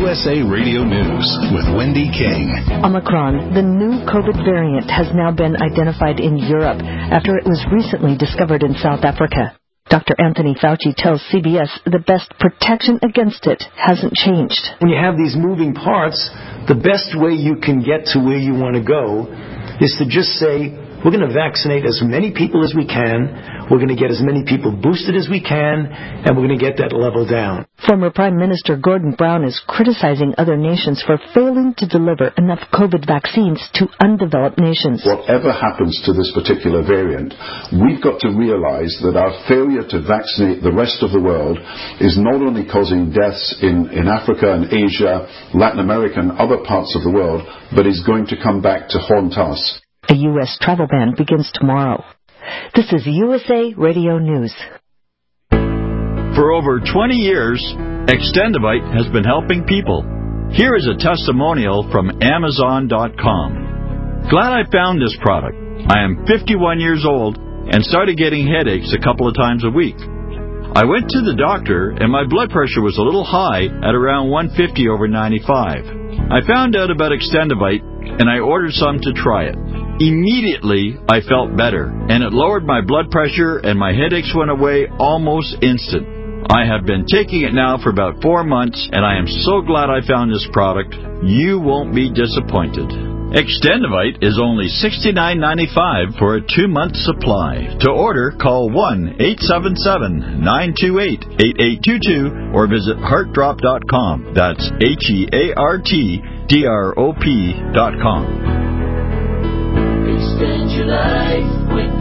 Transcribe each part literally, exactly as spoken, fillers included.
S A Radio News with Wendy King. Omicron, the new COVID variant, has now been identified in Europe after it was recently discovered in South Africa. Doctor Anthony Fauci tells C B S the best protection against it hasn't changed. When you have these moving parts, the best way you can get to where you want to go is to just say, we're going to vaccinate as many people as we can, we're going to get as many people boosted as we can, and we're going to get that level down. Former Prime Minister Gordon Brown is criticizing other nations for failing to deliver enough COVID vaccines to undeveloped nations. Whatever happens to this particular variant, we've got to realize that our failure to vaccinate the rest of the world is not only causing deaths in, in Africa and Asia, Latin America and other parts of the world, but is going to come back to haunt us. A U S travel ban begins tomorrow. This is U S A Radio News. For over twenty years, Extendivite has been helping people. Here is a testimonial from Amazon dot com. Glad I found this product. I am fifty-one years old and started getting headaches a couple of times a week. I went to the doctor and my blood pressure was a little high at around one fifty over ninety-five. I found out about Extendivite and I ordered some to try it. Immediately, I felt better, and it lowered my blood pressure, and my headaches went away almost instant. I have been taking it now for about four months, and I am so glad I found this product. You won't be disappointed. Extendivite is only sixty-nine ninety-five for a two-month supply. To order, call one eight seven seven, nine two eight, eight eight two two or visit heart drop dot com. That's H E A R T D R O P dot com. Extend your life with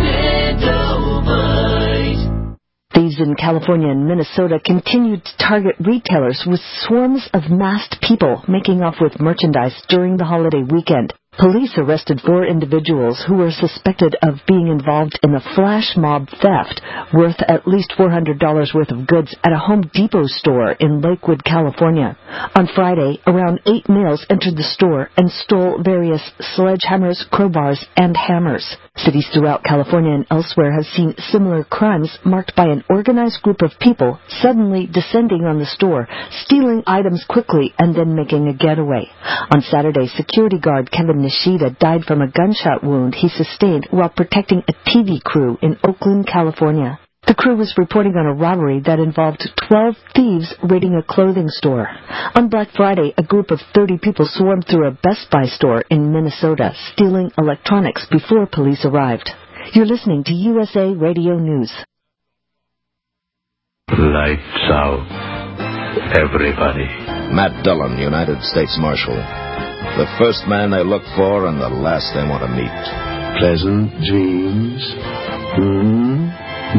Extendivite. Thieves in California and Minnesota continued to target retailers with swarms of masked people making off with merchandise during the holiday weekend. Police arrested four individuals who were suspected of being involved in a flash mob theft worth at least four hundred dollars worth of goods at a Home Depot store in Lakewood, California. On Friday, around eight males entered the store and stole various sledgehammers, crowbars, and hammers. Cities throughout California and elsewhere have seen similar crimes marked by an organized group of people suddenly descending on the store, stealing items quickly, and then making a getaway. On Saturday, security guard Kevin Nishida died from a gunshot wound he sustained while protecting a T V crew in Oakland, California. The crew was reporting on a robbery that involved twelve thieves raiding a clothing store. On Black Friday, a group of thirty people swarmed through a Best Buy store in Minnesota, stealing electronics before police arrived. You're listening to U S A Radio News. Lights out. Everybody. Matt Dillon, United States Marshal. The first man they look for and the last they want to meet. Pleasant dreams. Hmm?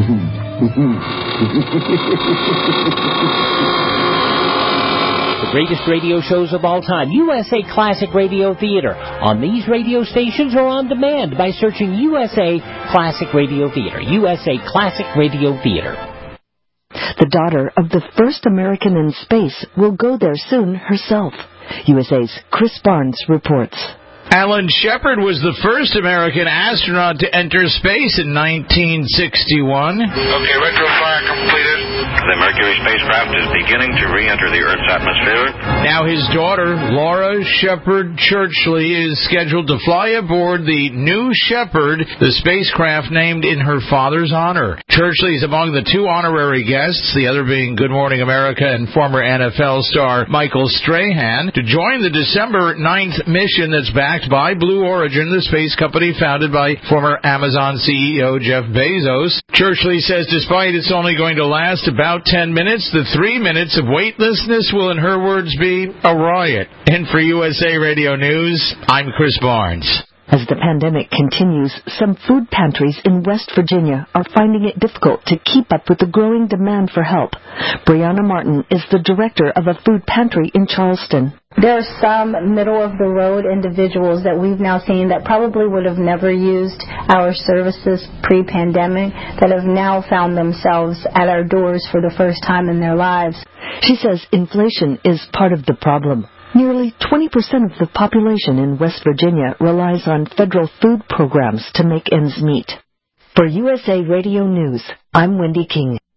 The greatest radio shows of all time, U S A Classic Radio Theater, on these radio stations or on demand by searching U S A Classic Radio Theater. U S A Classic Radio Theater. The daughter of the first American in space will go there soon herself. U S A's Chris Barnes reports. Alan Shepard was the first American astronaut to enter space in nineteen sixty-one. Okay, retrofire completed. The Mercury spacecraft is beginning to re-enter the Earth's atmosphere. Now his daughter, Laura Shepard Churchley, is scheduled to fly aboard the New Shepard, the spacecraft named in her father's honor. Churchley is among the two honorary guests, the other being Good Morning America and former N F L star Michael Strahan, to join the December ninth mission that's backed by Blue Origin, the space company founded by former Amazon C E O Jeff Bezos. Churchley says despite it's only going to last about ten minutes, the three minutes of weightlessness will, in her words, be a riot. And for U S A Radio News, I'm Chris Barnes. As the pandemic continues, some food pantries in West Virginia are finding it difficult to keep up with the growing demand for help. Brianna Martin is the director of a food pantry in Charleston. There are some middle-of-the-road individuals that we've now seen that probably would have never used our services pre-pandemic that have now found themselves at our doors for the first time in their lives. She says inflation is part of the problem. Nearly twenty percent of the population in West Virginia relies on federal food programs to make ends meet. For U S A Radio News, I'm Wendy King.